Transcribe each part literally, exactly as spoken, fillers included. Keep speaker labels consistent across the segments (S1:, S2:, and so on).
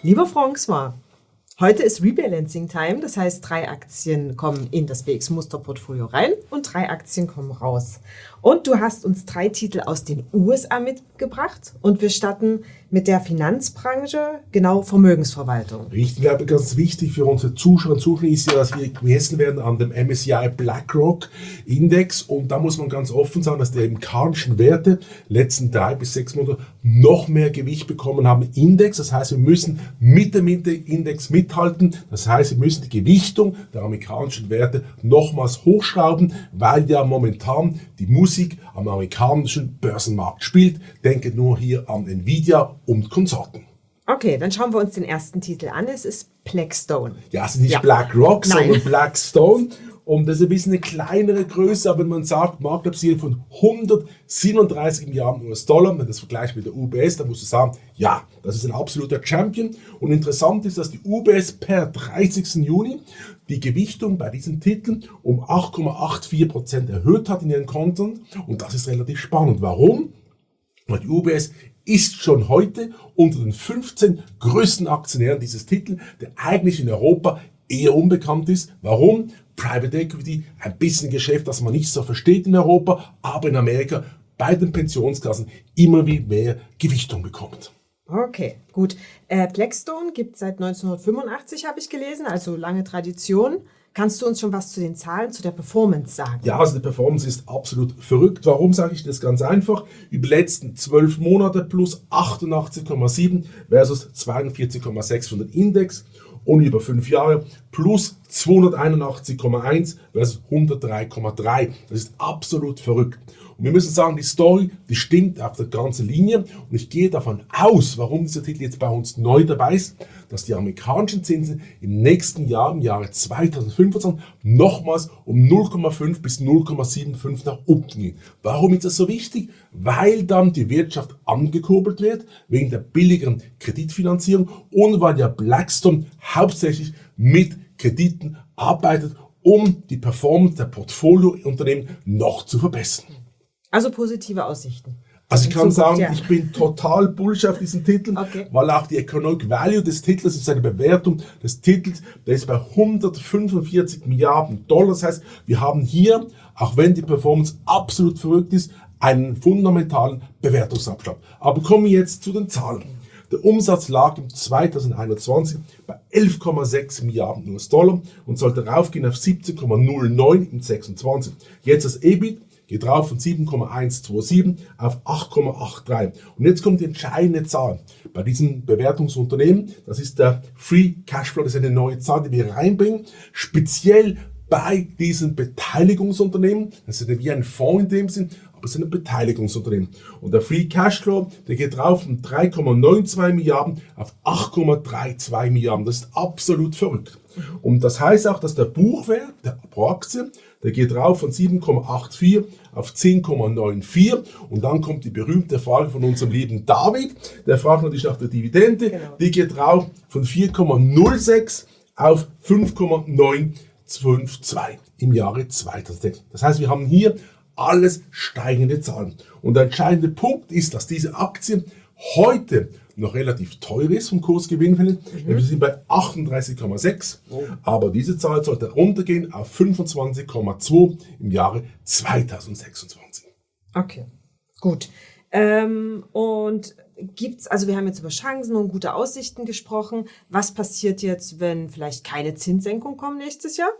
S1: Lieber François, heute ist Rebalancing Time, das heißt, drei Aktien kommen in das B X-Muster-Portfolio rein und drei Aktien kommen raus. Und du hast uns drei Titel aus den U S A mitgebracht und wir starten mit der Finanzbranche, genau Vermögensverwaltung.
S2: Richtig, ich glaube, ganz wichtig für unsere Zuschauer und Zuschauer ist ja, dass wir gemessen werden an dem M S C I BlackRock Index und da muss man ganz offen sagen, dass die amerikanischen Werte letzten drei bis sechs Monate noch mehr Gewicht bekommen haben im Index. Das heißt, wir müssen mit dem Index mithalten. Das heißt, wir müssen die Gewichtung der amerikanischen Werte nochmals hochschrauben, weil ja momentan die Musik am amerikanischen Börsenmarkt spielt. Denke nur hier an Nvidia und Konsorten.
S1: Okay, dann schauen wir uns den ersten Titel an. Es ist Blackstone.
S2: Ja, es ist nicht
S1: ja.
S2: BlackRock,
S1: Nein.
S2: sondern Blackstone. Und das ist ein bisschen eine kleinere Größe, aber man sagt Marktkapitalisierung von hundertsiebenunddreißig Milliarden U S-Dollar. Wenn man das vergleicht mit der U B S, dann muss man sagen, ja, das ist ein absoluter Champion. Und interessant ist, dass die U B S per dreißigsten Juni die Gewichtung bei diesen Titeln um acht Komma vierundachtzig Prozent erhöht hat in ihren Konten. Und das ist relativ spannend. Warum? Weil die U B S ist schon heute unter den fünfzehn größten Aktionären dieses Titels, der eigentlich in Europa eher unbekannt ist. Warum? Private Equity, ein bisschen Geschäft, das man nicht so versteht in Europa, aber in Amerika bei den Pensionskassen immer wie mehr Gewichtung bekommt.
S1: Okay, gut. Äh, Blackstone gibt es seit neunzehnhundertfünfundachtzig, habe ich gelesen, also lange Tradition. Kannst du uns schon was zu den Zahlen, zu der Performance sagen?
S2: Ja, also die Performance ist absolut verrückt. Warum sage ich das ganz einfach? Über die letzten zwölf Monate plus achtundachtzig Komma sieben versus zweiundvierzig Komma sechs von dem Index und über fünf Jahre plus zweihunderteinundachtzig Komma eins versus hundertdrei Komma drei. Das ist absolut verrückt. Und wir müssen sagen, die Story, die stimmt auf der ganzen Linie. Und ich gehe davon aus, warum dieser Titel jetzt bei uns neu dabei ist, dass die amerikanischen Zinsen im nächsten Jahr, im Jahre zweitausendfünfundzwanzig, nochmals um null Komma fünf bis null Komma fünfundsiebzig nach unten gehen. Warum ist das so wichtig? Weil dann die Wirtschaft angekurbelt wird, wegen der billigeren Kreditfinanzierung und weil ja Blackstone hauptsächlich mit Krediten arbeitet, um die Performance der Portfoliounternehmen noch zu verbessern.
S1: Also positive Aussichten.
S2: Also ich kann
S1: Zukunft,
S2: sagen,
S1: ja.
S2: ich bin total bullish auf diesen Titel,
S1: Okay.
S2: weil auch die Economic Value des Titels, das ist eine Bewertung des Titels, der ist bei hundertfünfundvierzig Milliarden Dollar. Das heißt, wir haben hier, auch wenn die Performance absolut verrückt ist, einen fundamentalen Bewertungsabschlag. Aber kommen wir jetzt zu den Zahlen. Der Umsatz lag im zweitausendeinundzwanzig bei elf Komma sechs Milliarden U S-Dollar und sollte raufgehen auf siebzehn Komma null neun im sechsundzwanzig. Jetzt das E B I T geht rauf von sieben Komma hundertsiebenundzwanzig auf acht Komma dreiundachtzig. Und jetzt kommt die entscheidende Zahl bei diesem Bewertungsunternehmen. Das ist der Free Cashflow. Das ist eine neue Zahl, die wir reinbringen. Speziell bei diesen Beteiligungsunternehmen. Das ist wie ein Fonds in dem Sinn, aber es ist ein Beteiligungsunternehmen. Und der Free Cashflow, der geht rauf von drei Komma zweiundneunzig Milliarden auf acht Komma zweiunddreißig Milliarden. Das ist absolut verrückt. Und das heißt auch, dass der Buchwert der pro Aktie, der geht rauf von sieben Komma vierundachtzig auf zehn Komma vierundneunzig. Und dann kommt die berühmte Frage von unserem lieben David. Der fragt natürlich nach der Dividende.
S1: Genau.
S2: Die geht rauf von vier Komma null sechs auf fünf Komma neunhundertzweiundfünfzig im Jahre zweitausendsechs. Das heißt, wir haben hier alles steigende Zahlen. Und der entscheidende Punkt ist, dass diese Aktie heute noch relativ teuer ist vom Kursgewinnverhältnis. Mhm. Wir sind bei achtunddreißig Komma sechs, oh. aber diese Zahl sollte runtergehen auf fünfundzwanzig Komma zwei im Jahre zweitausendsechsundzwanzig.
S1: Okay, gut. Ähm, und gibt's, also wir haben jetzt über Chancen und gute Aussichten gesprochen. Was passiert jetzt, wenn vielleicht keine Zinssenkung kommt nächstes Jahr?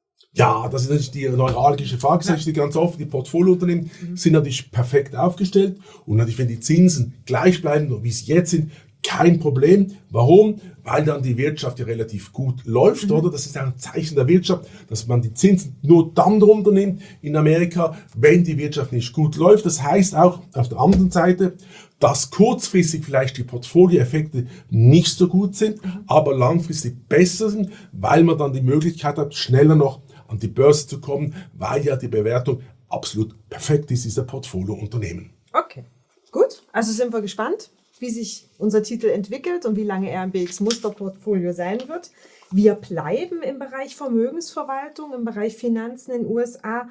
S2: Ja, das ist natürlich die neuralgische Frage, sage ich dir ganz offen. Die Portfoliounternehmen mhm. sind natürlich perfekt aufgestellt und natürlich, wenn die Zinsen gleich bleiben, wie sie jetzt sind, kein Problem. Warum? Weil dann die Wirtschaft ja relativ gut läuft, mhm. oder? Das ist ein Zeichen der Wirtschaft, dass man die Zinsen nur dann runternimmt in Amerika, wenn die Wirtschaft nicht gut läuft. Das heißt auch auf der anderen Seite, dass kurzfristig vielleicht die Portfolioeffekte nicht so gut sind, mhm. aber langfristig besser sind, weil man dann die Möglichkeit hat, schneller noch an die Börse zu kommen, weil ja die Bewertung absolut perfekt ist, dieser Portfoliounternehmen.
S1: Okay, gut. Also sind wir gespannt, wie sich unser Titel entwickelt und wie lange er im B X-Muster-Portfolio sein wird. Wir bleiben im Bereich Vermögensverwaltung, im Bereich Finanzen in den U S A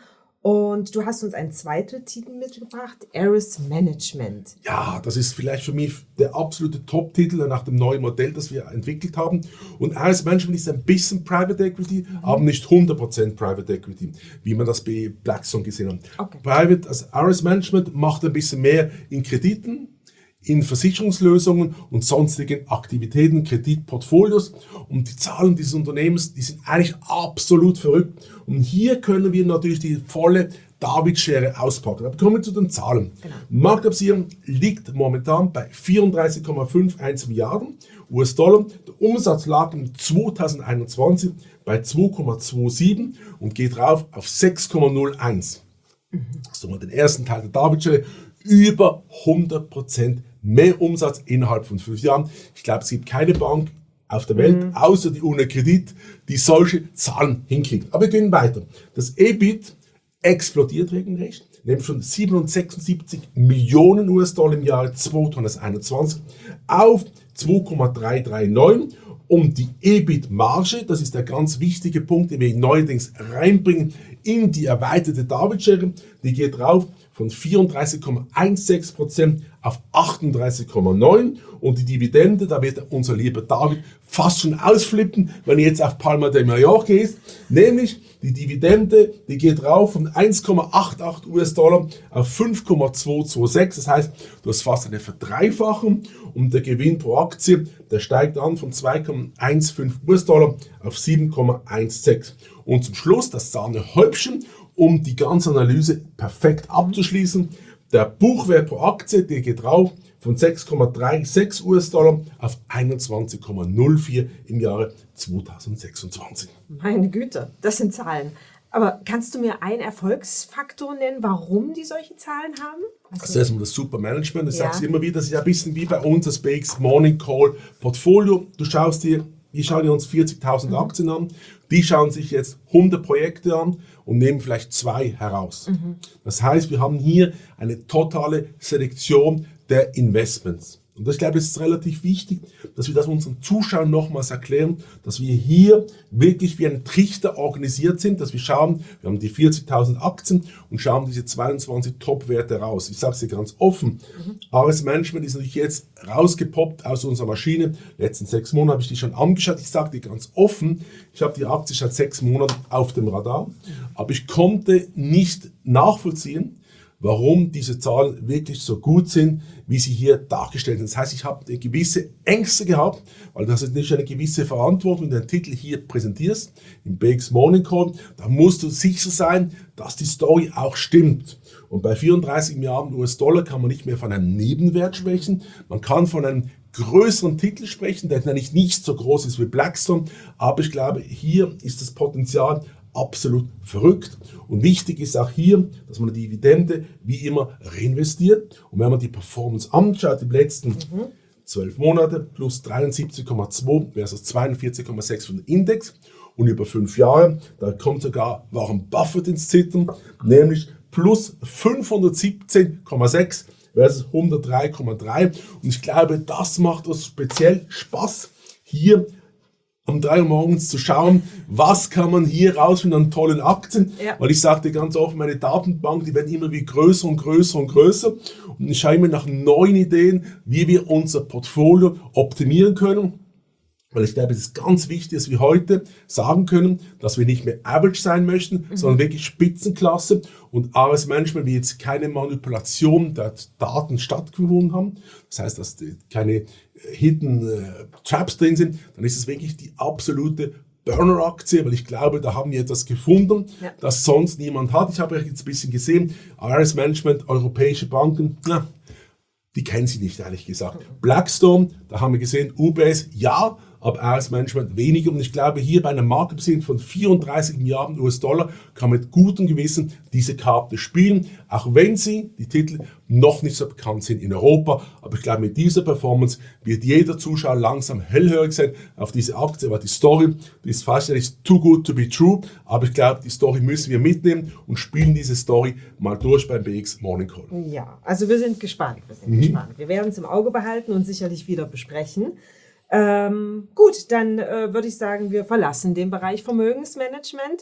S1: Und du hast uns einen zweiten Titel mitgebracht, Ares Management.
S2: Ja, das ist vielleicht für mich der absolute Top-Titel nach dem neuen Modell, das wir entwickelt haben. Und Ares Management ist ein bisschen Private Equity, mhm. aber nicht hundert Prozent Private Equity, wie man das bei Blackstone gesehen hat. Okay. Private, also Ares Management macht ein bisschen mehr in Krediten, in Versicherungslösungen und sonstigen Aktivitäten, Kreditportfolios. Und die Zahlen dieses Unternehmens, die sind eigentlich absolut verrückt. Und hier können wir natürlich die volle David-Schere auspacken. Aber kommen wir zu den Zahlen. Genau. Marktkapitalisierung liegt momentan bei vierunddreißig Komma fünfundfünfzig Milliarden U S-Dollar. Der Umsatz lag im zweitausendeinundzwanzig bei zwei Komma siebenundzwanzig und geht rauf auf sechs Komma null eins. Mhm. Also mal den ersten Teil der David-Schere. Über hundert Prozent mehr Umsatz innerhalb von fünf Jahren. Ich glaube, es gibt keine Bank auf der Welt, mhm. außer die UniCredit, die solche Zahlen hinkriegt. Aber wir gehen weiter. Das E B I T explodiert regelrecht, nämlich von siebenhundertsechsundsiebzig Millionen U S-Dollar im Jahre zweitausendeinundzwanzig auf zwei Komma dreihundertneununddreißig. Und die E B I T-Marge, das ist der ganz wichtige Punkt, den wir neuerdings reinbringen in die erweiterte David-Schere, die geht rauf von vierunddreißig Komma sechzehn Prozent auf achtunddreißig Komma neun und die Dividende, da wird unser lieber David fast schon ausflippen, wenn ihr jetzt auf Palma de Mallorca geht, nämlich die Dividende, die geht rauf von eins Komma achtundachtzig U S-Dollar auf fünf Komma zweihundertsechsundzwanzig, das heißt, du hast fast eine Verdreifachung und der Gewinn pro Aktie, der steigt an von zwei Komma fünfzehn U S-Dollar auf sieben Komma sechzehn. Und zum Schluss das Sahnehäubchen, um die ganze Analyse perfekt abzuschließen. Der Buchwert pro Aktie, der geht rauf von sechs Komma sechsunddreißig U S-Dollar auf einundzwanzig Komma null vier im Jahre zweitausendsechsundzwanzig.
S1: Meine Güte, das sind Zahlen. Aber kannst du mir einen Erfolgsfaktor nennen, warum die solche Zahlen haben?
S2: Also, das ist erstmal das Supermanagement. Ich ja. sage es immer wieder, das ist ein bisschen wie bei uns das B X Morning Call Portfolio. Du schaust dir, wir schauen uns vierzigtausend mhm. Aktien an, die schauen sich jetzt hundert Projekte an und nehmen vielleicht zwei heraus. Mhm. Das heißt, wir haben hier eine totale Selektion der Investments. Und ich glaube, es ist relativ wichtig, dass wir das unseren Zuschauern nochmals erklären, dass wir hier wirklich wie ein Trichter organisiert sind, dass wir schauen, wir haben die vierzigtausend Aktien und schauen diese zweiundzwanzig Top-Werte raus. Ich sage es dir ganz offen, mhm. Ares Management ist natürlich jetzt rausgepoppt aus unserer Maschine. Letzten sechs Monate habe ich die schon angeschaut. Ich sage dir ganz offen, ich habe die Aktie seit sechs Monaten auf dem Radar, aber ich konnte nicht nachvollziehen, warum diese Zahlen wirklich so gut sind, wie sie hier dargestellt sind. Das heißt, ich habe gewisse Ängste gehabt, weil das ist nicht eine gewisse Verantwortung, wenn du den Titel hier präsentierst, im B X Morning Call, da musst du sicher sein, dass die Story auch stimmt. Und bei vierunddreißig Milliarden U S-Dollar kann man nicht mehr von einem Nebenwert sprechen, man kann von einem größeren Titel sprechen, der natürlich nicht so groß ist wie Blackstone, aber ich glaube, hier ist das Potenzial absolut verrückt. Und wichtig ist auch hier, dass man die Dividende wie immer reinvestiert. Und wenn man die Performance anschaut, die letzten zwölf mhm. Monate plus dreiundsiebzig Komma zwei versus zweiundvierzig Komma sechs von dem Index und über fünf Jahre, da kommt sogar Warren Buffett ins Zittern, nämlich plus fünfhundertsiebzehn Komma sechs versus hundertdrei Komma drei. Und ich glaube, das macht uns speziell Spaß, hier um drei Uhr morgens zu schauen, was kann man hier rausfinden an tollen Aktien. Ja. Weil ich sagte ganz offen, meine Datenbank, die werden immer wie größer und größer und größer. Und ich schaue immer nach neuen Ideen, wie wir unser Portfolio optimieren können. Weil ich glaube, es ist ganz wichtig, dass wir heute sagen können, dass wir nicht mehr Average sein möchten, mhm. sondern wirklich Spitzenklasse. Und Ares Management, wie jetzt keine Manipulation der Daten stattgefunden haben, das heißt, dass keine Hidden äh, Traps drin sind, dann ist es wirklich die absolute Burner-Aktie, weil ich glaube, da haben wir etwas gefunden, ja. das sonst niemand hat. Ich habe euch jetzt ein bisschen gesehen, Ares Management, europäische Banken, na, die kennen sie nicht, ehrlich gesagt. Mhm. Blackstone, da haben wir gesehen, U B S, ja, aber Ares Management weniger. Und ich glaube, hier bei einem Marktkapitalisierung von vierunddreißig Milliarden U S-Dollar kann man mit gutem Gewissen diese Karte spielen, auch wenn sie, die Titel, noch nicht so bekannt sind in Europa. Aber ich glaube, mit dieser Performance wird jeder Zuschauer langsam hellhörig sein auf diese Aktie. Aber die Story, die ist fast nicht too good to be true. Aber ich glaube, die Story müssen wir mitnehmen und spielen diese Story mal durch beim B X Morning Call.
S1: Ja, also wir sind gespannt. Wir sind mhm. gespannt. Wir werden es im Auge behalten und sicherlich wieder besprechen. Ähm, gut, dann äh, würde ich sagen, wir verlassen den Bereich Vermögensmanagement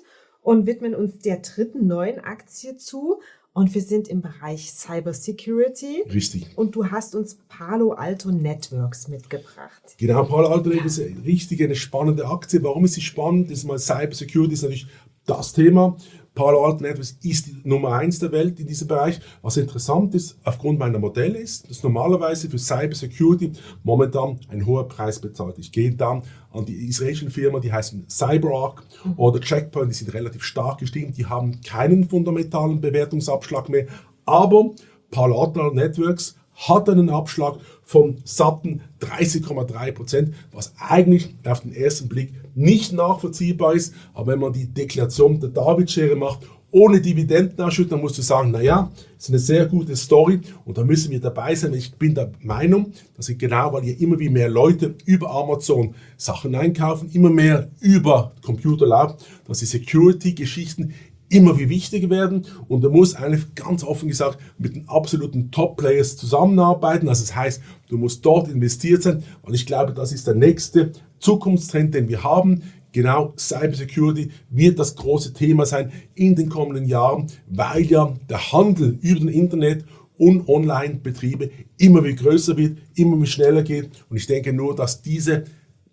S1: und widmen uns der dritten neuen Aktie zu. Und wir sind im Bereich Cybersecurity.
S2: Richtig.
S1: Und du hast uns Palo Alto Networks mitgebracht.
S2: Genau, Palo Alto Networks ist richtig eine spannende Aktie. Warum ist sie spannend? Das ist mal Cybersecurity ist natürlich das Thema. Palo Alto Networks ist die Nummer eins der Welt in diesem Bereich. Was interessant ist, aufgrund meiner Modelle ist, dass normalerweise für Cybersecurity momentan ein hoher Preis bezahlt. Ich gehe dann an die israelischen Firmen, die heißen CyberArk mhm. oder Checkpoint, die sind relativ stark gestiegen, die haben keinen fundamentalen Bewertungsabschlag mehr, aber Palo Alto Networks hat einen Abschlag von satten dreißig Komma drei Prozent, was eigentlich auf den ersten Blick nicht nachvollziehbar ist. Aber wenn man die Deklaration der David-Schere macht, ohne Dividendenausschüttung, dann musst du sagen, naja, das ist eine sehr gute Story und da müssen wir dabei sein. Ich bin der Meinung, dass ich genau, weil hier immer wie mehr Leute über Amazon Sachen einkaufen, immer mehr über Computer laufen, dass die Security-Geschichten immer wie wichtiger werden und er muss eigentlich ganz offen gesagt mit den absoluten Top-Players zusammenarbeiten. Also das heißt, du musst dort investiert sein, weil ich glaube, das ist der nächste Zukunftstrend, den wir haben. Genau, Cybersecurity wird das große Thema sein in den kommenden Jahren, weil ja der Handel über das Internet und Online-Betriebe immer wie größer wird, immer wie schneller geht und ich denke nur, dass dieser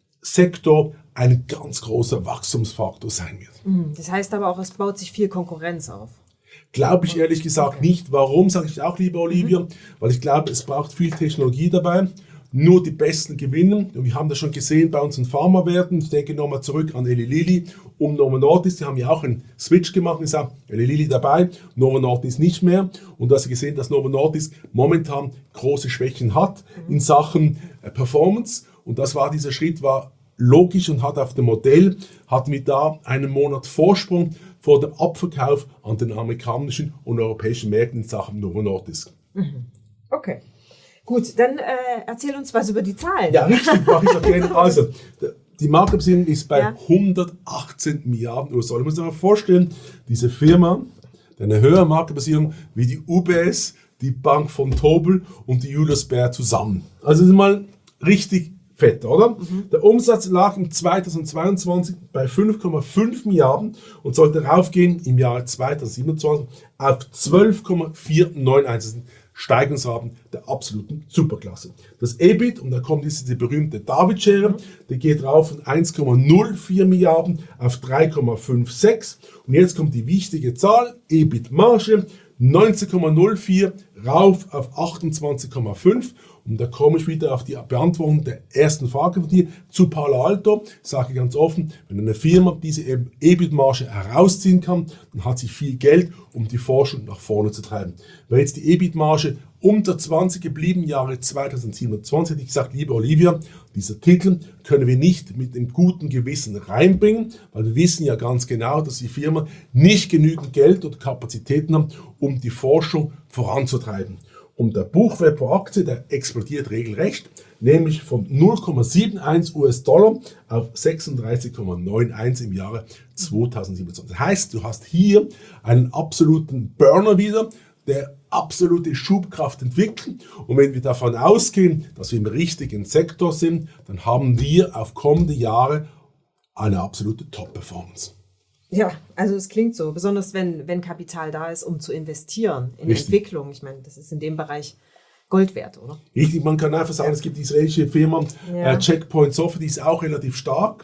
S2: Sektor ein ganz großer Wachstumsfaktor sein wird.
S1: Das heißt aber auch, es baut sich viel Konkurrenz auf.
S2: Glaube ich ehrlich gesagt okay. nicht. Warum, sage ich auch, liebe Olivia? Mhm. Weil ich glaube, es braucht viel Technologie dabei. Nur die Besten gewinnen. Und wir haben das schon gesehen bei unseren Pharmawerten. Ich denke nochmal zurück an Eli Lilly und Novo Nordisk. Die haben ja auch einen Switch gemacht und gesagt, Eli Lilly dabei, Novo Nordisk nicht mehr. Und du hast gesehen, dass Novo Nordisk momentan große Schwächen hat mhm. in Sachen äh, Performance. Und das war, dieser Schritt war logisch und hat auf dem Modell, hatten wir da einen Monat Vorsprung vor dem Abverkauf an den amerikanischen und europäischen Märkten in Sachen Novo Nordisk.
S1: Mhm. Okay. Gut, dann äh, erzähl uns was über die Zahlen.
S2: Ja, richtig, mache ich auch gerne. Also, die Marktkapitalisierung ist bei ja. hundertachtzehn Milliarden US-Dollar. Ich muss mir mal vorstellen, diese Firma, eine höhere Marktkapitalisierung wie die U B S, die Bank von Tobel und die Julius Baer zusammen. Also, das ist mal richtig fett, oder? Mhm. Der Umsatz lag im zweitausendzweiundzwanzig bei fünf Komma fünf Milliarden und sollte raufgehen im Jahr zweitausendsiebenundzwanzig auf zwölf Komma vierhundertneunundneunzig. Steigerungsraten der absoluten Superklasse. Das E B I T, und da kommt diese berühmte David-Schere, der geht rauf von eins Komma null vier Milliarden auf drei Komma sechsundfünfzig. Und jetzt kommt die wichtige Zahl, E B I T-Marge, neunzehn Komma null vier rauf auf achtundzwanzig Komma fünf. Und da komme ich wieder auf die Beantwortung der ersten Frage von dir zu Palo Alto. Ich sage ganz offen, wenn eine Firma diese E B I T-Marge herausziehen kann, dann hat sie viel Geld, um die Forschung nach vorne zu treiben. Wäre jetzt die E B I T-Marge unter zwanzig geblieben, Jahre zweitausendsiebenundzwanzig, hätte ich gesagt, liebe Olivia, dieser Titel können wir nicht mit dem guten Gewissen reinbringen, weil wir wissen ja ganz genau, dass die Firma nicht genügend Geld oder Kapazitäten hat, um die Forschung voranzutreiben. Und der Buchwert pro Aktie, der explodiert regelrecht, nämlich von null Komma einundsiebzig US-Dollar auf sechsunddreißig Komma einundneunzig im Jahre zweitausendsiebenundzwanzig. Das heißt, du hast hier einen absoluten Burner wieder, der absolute Schubkraft entwickelt. Und wenn wir davon ausgehen, dass wir im richtigen Sektor sind, dann haben wir auf kommende Jahre eine absolute Top-Performance.
S1: Ja, also es klingt so, besonders wenn, wenn Kapital da ist, um zu investieren in
S2: Richtig.
S1: Entwicklung. Ich meine, das ist in dem Bereich Gold wert, oder?
S2: Richtig, man kann einfach sagen, es gibt die israelische Firma
S1: ja.
S2: äh, Checkpoint Software, die ist auch relativ stark.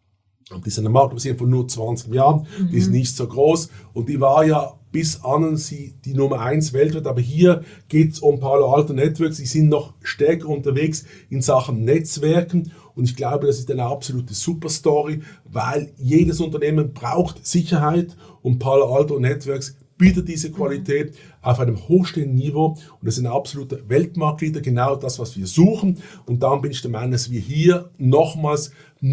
S2: Die ist eine Marktkapitalisierung von nur zwanzig Milliarden, mhm. die ist nicht so groß und die war ja bis an sie die Nummer eins weltweit, aber hier geht es um Palo Alto Networks, die sind noch stärker unterwegs in Sachen Netzwerken und ich glaube, das ist eine absolute Superstory, weil jedes Unternehmen braucht Sicherheit und Palo Alto Networks bietet diese Qualität auf einem hochstehenden Niveau und das ist ein absoluter Weltmarktleader, genau das, was wir suchen und darum bin ich der Meinung, dass wir hier nochmals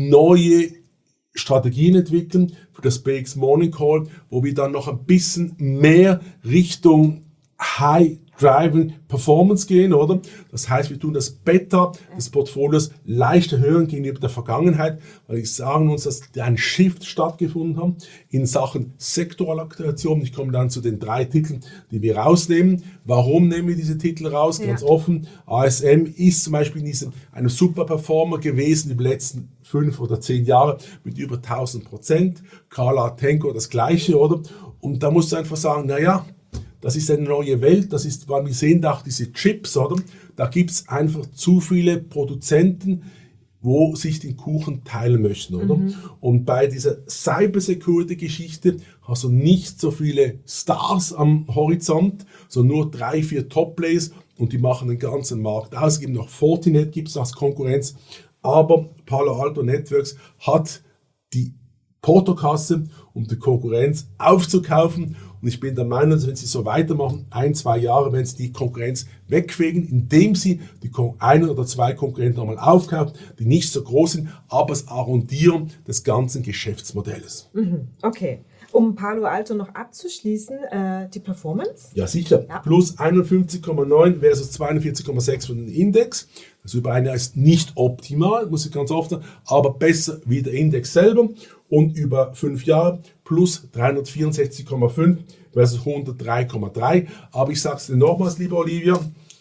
S2: neue Strategien entwickeln für das B X Morning Call, wo wir dann noch ein bisschen mehr Richtung High Driving Performance gehen, oder? Das heißt, wir tun das Beta des Portfolios leicht erhöhen gegenüber der Vergangenheit, weil ich sagen uns, dass ein Shift stattgefunden hat in Sachen Sektorallokation. Ich komme dann zu den drei Titeln, die wir rausnehmen. Warum nehmen wir diese Titel raus? Ja. Ganz offen. A S M ist zum Beispiel in diesem, einem super Performer gewesen über die letzten fünf oder zehn Jahre mit über tausend Prozent. Carla Tenko das Gleiche, oder? Und da musst du einfach sagen, naja, das ist eine neue Welt, das ist, weil wir sehen auch diese Chips, oder? Da gibt es einfach zu viele Produzenten, wo sich den Kuchen teilen möchten, oder? Mhm. Und bei dieser Cybersecurity-Geschichte hast du nicht so viele Stars am Horizont, sondern nur drei, vier Top-Plays und die machen den ganzen Markt aus. Es gibt noch Fortinet, gibt es als Konkurrenz, aber Palo Alto Networks hat die Portokasse, um die Konkurrenz aufzukaufen. Und ich bin der Meinung, dass wenn sie so weitermachen, ein, zwei Jahre, wenn sie die Konkurrenz wegfegen, indem sie die ein oder zwei Konkurrenten nochmal aufkaufen, die nicht so groß sind, aber das Arrondieren des ganzen Geschäftsmodells.
S1: Okay. Um Palo Alto noch abzuschließen, äh, die Performance?
S2: Ja, sicher. Ja. Plus einundfünfzig Komma neun versus zweiundvierzig Komma sechs für den Index. Das über eine ist nicht optimal, muss ich ganz oft sagen, aber besser wie der Index selber. Und über fünf Jahre plus dreihundertvierundsechzig Komma fünf versus hundertdrei Komma drei. Aber ich sage es dir nochmals, liebe Olivia,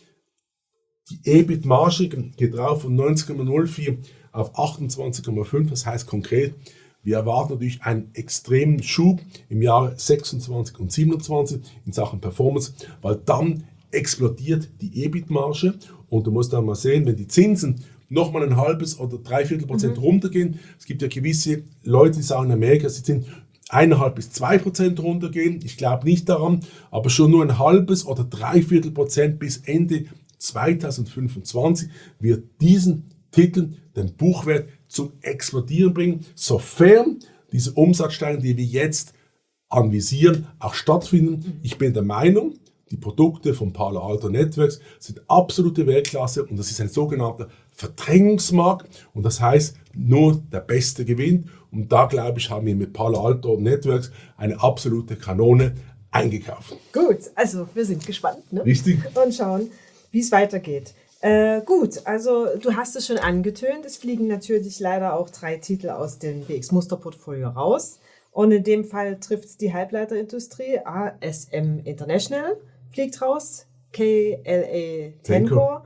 S2: die E B I T-Marge geht rauf von neunzehn Komma null vier auf achtundzwanzig Komma fünf. Das heißt konkret, wir erwarten natürlich einen extremen Schub im Jahre sechsundzwanzig und siebenundzwanzig in Sachen Performance, weil dann explodiert die E B I T-Marge und du musst dann mal sehen, wenn die Zinsen nochmal ein halbes oder dreiviertel Prozent mhm. runtergehen. Es gibt ja gewisse Leute, die sagen in Amerika, sie sind eineinhalb bis zwei Prozent runtergehen. Ich glaube nicht daran, aber schon nur ein halbes oder dreiviertel Prozent bis Ende zweitausendfünfundzwanzig wird diesen Titel den Buchwert zum Explodieren bringen, sofern diese Umsatzsteigerungen, die wir jetzt anvisieren, auch stattfinden. Ich bin der Meinung, die Produkte von Palo Alto Networks sind absolute Weltklasse und das ist ein sogenannter Verdrängungsmarkt und das heißt, nur der Beste gewinnt. Und da, glaube ich, haben wir mit Palo Alto Networks eine absolute Kanone eingekauft.
S1: Gut, also wir sind gespannt, ne?
S2: Richtig.
S1: Und schauen, wie es weitergeht. Äh, gut, also du hast es schon angetönt, es fliegen natürlich leider auch drei Titel aus dem B X-Musterportfolio raus. Und in dem Fall trifft es die Halbleiterindustrie, A S M International fliegt raus, K L A Tenco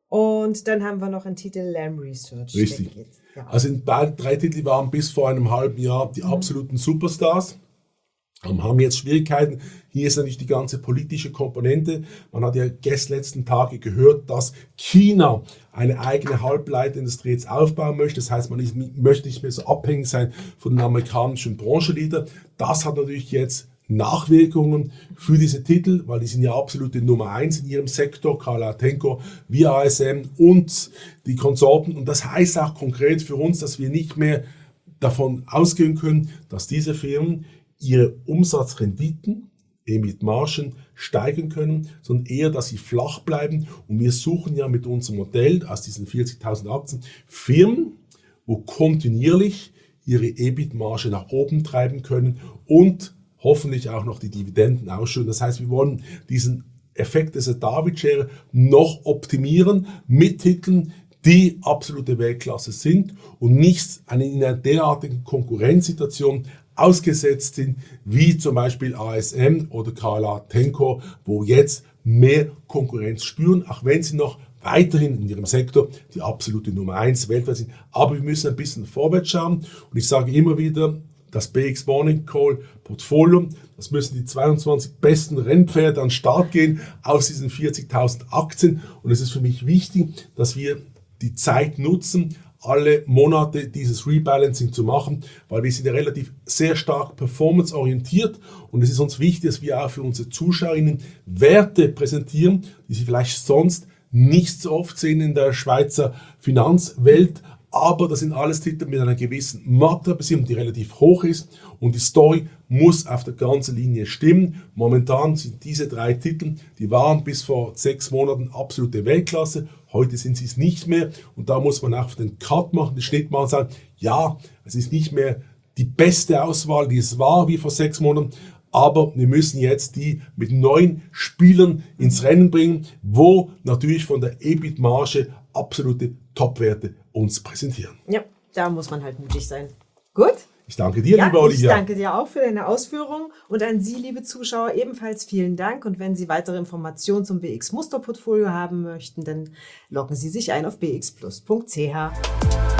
S1: und dann haben wir noch einen Titel Lam Research.
S2: Richtig. Ja. Also in beiden drei Titel waren bis vor einem halben Jahr die mhm. absoluten Superstars. Haben jetzt Schwierigkeiten. Hier ist natürlich die ganze politische Komponente. Man hat ja gestern letzten Tage gehört, dass China eine eigene Halbleiterindustrie jetzt aufbauen möchte. Das heißt, man ist, möchte nicht mehr so abhängig sein von den amerikanischen Branchenleadern. Das hat natürlich jetzt Nachwirkungen für diese Titel, weil die sind ja absolute Nummer eins in ihrem Sektor, Carla Tenko, wir A S M und die Konsorten. Und das heißt auch konkret für uns, dass wir nicht mehr davon ausgehen können, dass diese Firmen ihre Umsatzrenditen, E B I T-Margen steigen können, sondern eher, dass sie flach bleiben. Und wir suchen ja mit unserem Modell aus diesen vierzigtausend Aktien Firmen, wo kontinuierlich ihre E B I T-Marge nach oben treiben können und hoffentlich auch noch die Dividenden ausschütten. Das heißt, wir wollen diesen Effekt dieser David-Schere noch optimieren mit Titeln, die absolute Weltklasse sind und nicht in einer derartigen Konkurrenzsituation ausgesetzt sind, wie zum Beispiel A S M oder Carla Tenco, wo jetzt mehr Konkurrenz spüren, auch wenn sie noch weiterhin in ihrem Sektor die absolute Nummer eins weltweit sind. Aber wir müssen ein bisschen vorwärts schauen und ich sage immer wieder, das B X Morning Call Portfolio, das müssen die zweiundzwanzig besten Rennpferde an den Start gehen aus diesen vierzigtausend Aktien und es ist für mich wichtig, dass wir die Zeit nutzen, alle Monate dieses Rebalancing zu machen, weil wir sind ja relativ sehr stark performanceorientiert und es ist uns wichtig, dass wir auch für unsere Zuschauerinnen Werte präsentieren, die sie vielleicht sonst nicht so oft sehen in der Schweizer Finanzwelt, aber das sind alles Titel mit einer gewissen Marktkapazität, die relativ hoch ist und die Story muss auf der ganzen Linie stimmen. Momentan sind diese drei Titel, die waren bis vor sechs Monaten absolute Weltklasse, heute sind sie es nicht mehr und da muss man auch den Cut machen, den Schnitt machen und sagen, ja, es ist nicht mehr die beste Auswahl, die es war wie vor sechs Monaten, aber wir müssen jetzt die mit neuen Spielern ins Rennen bringen, wo natürlich von der E B I T-Marge absolute Topwerte uns präsentieren.
S1: Ja, da muss man halt mutig sein. Gut?
S2: Ich danke dir,
S1: Ja,
S2: lieber
S1: ich
S2: Olivia.
S1: danke dir auch für deine Ausführungen und an Sie, liebe Zuschauer, ebenfalls vielen Dank. Und wenn Sie weitere Informationen zum B X Musterportfolio haben möchten, dann loggen Sie sich ein auf b x plus punkt c h.